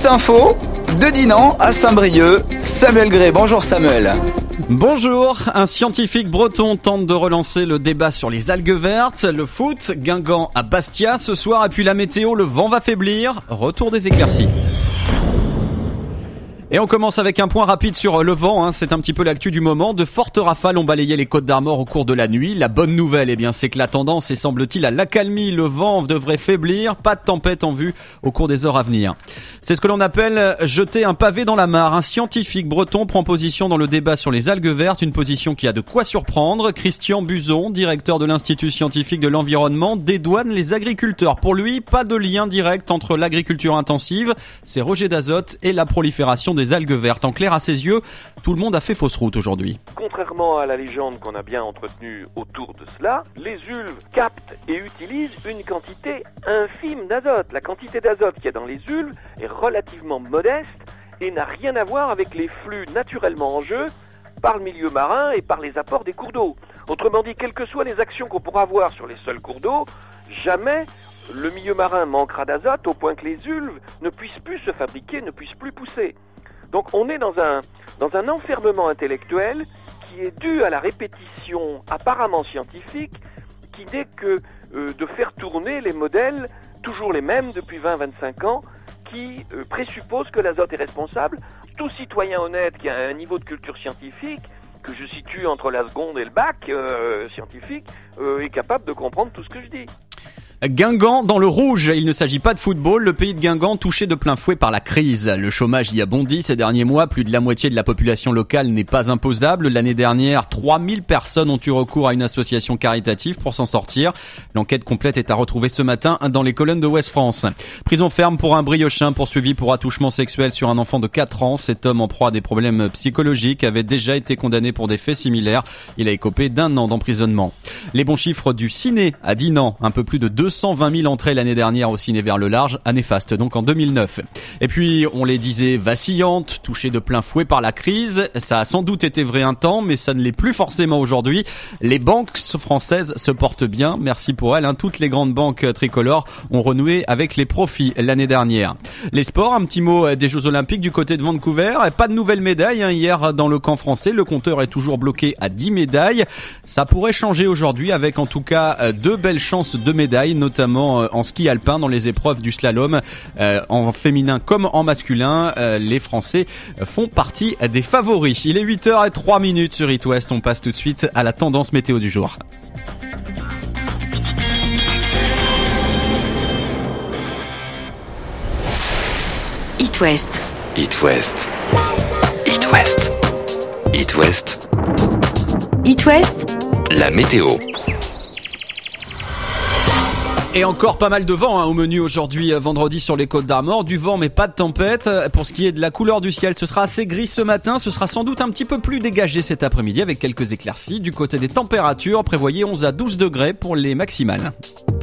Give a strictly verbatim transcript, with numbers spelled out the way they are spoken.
Minute Info de Dinan à Saint-Brieuc. Samuel Gray, bonjour Samuel. Bonjour, un scientifique breton tente de relancer le débat sur les algues vertes, le foot, Guingamp à Bastia ce soir et puis la météo, le vent va faiblir, retour des éclaircies. Et on commence avec un point rapide sur le vent, hein. C'est un petit peu l'actu du moment. De fortes rafales ont balayé les Côtes d'Armor au cours de la nuit. La bonne nouvelle, eh bien, c'est que la tendance est semble-t-il à l'accalmie. Le vent devrait faiblir, pas de tempête en vue au cours des heures à venir. C'est ce que l'on appelle jeter un pavé dans la mare. Un scientifique breton prend position dans le débat sur les algues vertes, une position qui a de quoi surprendre. Christian Buzon, directeur de l'Institut scientifique de l'environnement, dédouane les agriculteurs. Pour lui, pas de lien direct entre l'agriculture intensive, ses rejets d'azote et la prolifération des algues vertes. En clair, à ses yeux, tout le monde a fait fausse route aujourd'hui. Contrairement à la légende qu'on a bien entretenue autour de cela, les ulves captent et utilisent une quantité infime d'azote. La quantité d'azote qu'il y a dans les ulves est relativement modeste et n'a rien à voir avec les flux naturellement en jeu par le milieu marin et par les apports des cours d'eau. Autrement dit, quelles que soient les actions qu'on pourra avoir sur les seuls cours d'eau, jamais le milieu marin manquera d'azote au point que les ulves ne puissent plus se fabriquer, ne puissent plus pousser. Donc on est dans un, dans un enfermement intellectuel qui est dû à la répétition apparemment scientifique qui n'est que euh, de faire tourner les modèles, toujours les mêmes depuis vingt à vingt-cinq ans, qui euh, présupposent que l'azote est responsable. Tout citoyen honnête qui a un niveau de culture scientifique, que je situe entre la seconde et le bac euh, scientifique, euh, est capable de comprendre tout ce que je dis. Guingamp dans le rouge, il ne s'agit pas de football, le pays de Guingamp touché de plein fouet par la crise. Le chômage y a bondi ces derniers mois, plus de la moitié de la population locale n'est pas imposable. L'année dernière, trois mille personnes ont eu recours à une association caritative pour s'en sortir. L'enquête complète est à retrouver ce matin dans les colonnes de Ouest France. Prison ferme pour un briochin poursuivi pour attouchement sexuel sur un enfant de quatre ans. Cet homme en proie à des problèmes psychologiques avait déjà été condamné pour des faits similaires. Il a écopé d'un an d'emprisonnement. Les bons chiffres du ciné à Dinan, un peu plus de deux cent vingt mille entrées l'année dernière au ciné vers le large, à néfaste donc en deux mille neuf. Et puis on les disait vacillantes, touchées de plein fouet par la crise, ça a sans doute été vrai un temps, mais ça ne l'est plus forcément aujourd'hui. Les banques françaises se portent bien, merci pour elles, hein. Toutes les grandes banques tricolores ont renoué avec les profits l'année dernière. Les sports, un petit mot des Jeux Olympiques du côté de Vancouver, pas de nouvelles médailles, hein. Hier dans le camp français, le compteur est toujours bloqué à dix médailles. Ça pourrait changer aujourd'hui avec en tout cas deux belles chances de médailles, notamment en ski alpin dans les épreuves du slalom euh, en féminin comme en masculin. Euh, les Français font partie des favoris. Il est huit heures zéro trois sur It West. On passe tout de suite à la tendance météo du jour. It West. It West. It West. It West. It West. La météo. Et encore pas mal de vent hein, au menu aujourd'hui, vendredi sur les Côtes d'Armor. Du vent mais pas de tempête. Pour ce qui est de la couleur du ciel, ce sera assez gris ce matin. Ce sera sans doute un petit peu plus dégagé cet après-midi avec quelques éclaircies. Du côté des températures, prévoyez onze à douze degrés pour les maximales.